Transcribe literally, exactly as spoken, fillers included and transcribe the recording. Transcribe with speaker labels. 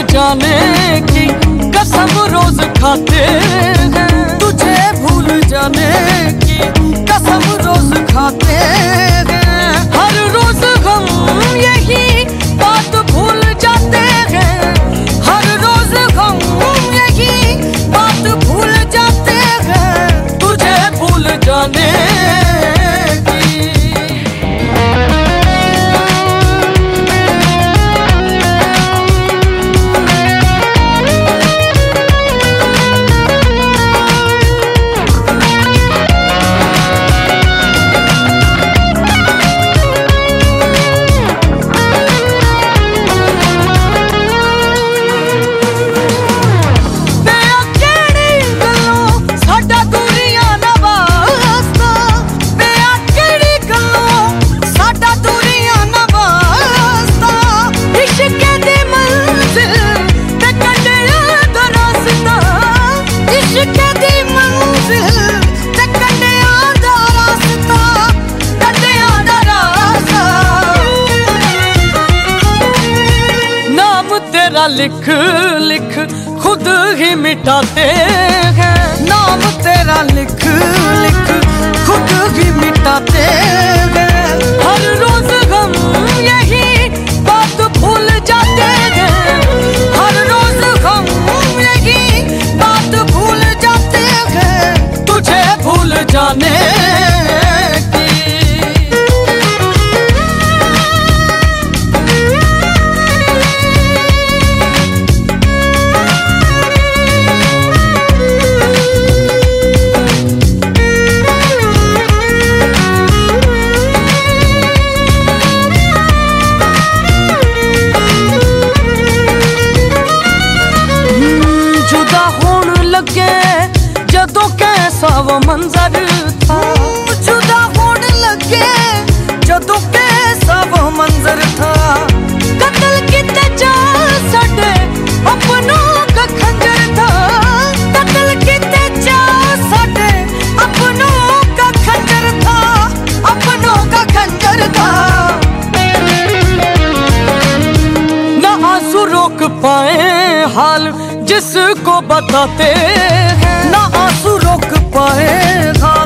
Speaker 1: जाने की कसम रोज खाते हैं, तुझे भूल जाने की कसम रोज खाते हैं। हर रोज हम यही बात भूल जाते हैं, हर रोज हम यही बात भूल जाते हैं, तुझे भूल जाने तेरा लिख लिख खुद ही मिटाते हैं, नाम तेरा लिख लिख खुद ही मिटाते हैं। हर रोज हम यही बात भूल जाते हैं, हर रोज हम यही बात भूल जाते हैं, तुझे भूल जाने जदों कैसा वो मंजर था, जुदा होने लगे जदों कैसा वो मंजर था। कत्ल किते जा साडे अपनों का खंजर था, कत्ल किते जा साडे अपनों का खंजर था, अपनों का खंजर था। ना आंसू रोक पाए हाल जिसको बताते हैं, ना आंसू रोक पाए हाल